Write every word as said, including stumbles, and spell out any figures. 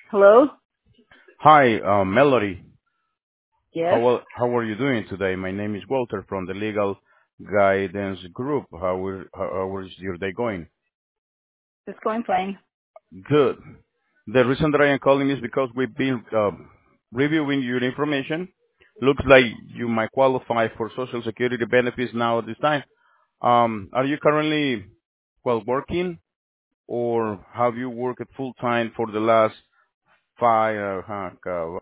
Hello? Hi, uh, Melody. Yes, How are, how are you doing today? My name is Walter from the Legal Guidance Group. How is, how, how is your day going? it's going fine. Good. The reason that I am calling is because we've been uh, reviewing your information. Looks like you might qualify for Social Security benefits now at this time. Um, are you currently, well, working, or have you worked full time for the last five, uh, huh,